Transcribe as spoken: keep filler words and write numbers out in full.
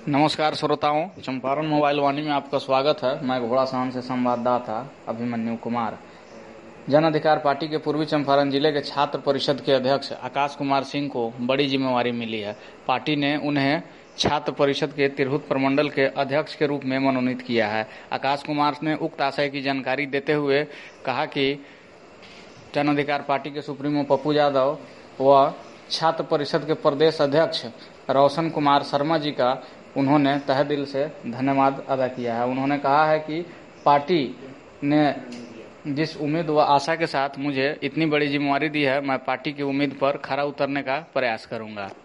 नमस्कार श्रोताओं, चंपारण मोबाइल वाणी में आपका स्वागत है। मैं घोड़ासाहन से संवाददाता अभिमन्यु कुमार। जन अधिकार पार्टी के पूर्वी चंपारण जिले के छात्र परिषद के अध्यक्ष आकाश कुमार सिंह को बड़ी जिम्मेवारी मिली है। पार्टी ने उन्हें छात्र परिषद के तिरहुत प्रमंडल के अध्यक्ष के रूप में मनोनीत किया है। आकाश कुमार ने उक्त आशय की जानकारी देते हुए कहा कि जन अधिकार पार्टी के सुप्रीमो पप्पू यादव व छात्र परिषद के प्रदेश अध्यक्ष रोशन कुमार शर्मा जी का उन्होंने तहे दिल से धन्यवाद अदा किया है। उन्होंने कहा है कि पार्टी ने जिस उम्मीद व आशा के साथ मुझे इतनी बड़ी जिम्मेवारी दी है, मैं पार्टी की उम्मीद पर खरा उतरने का प्रयास करूंगा।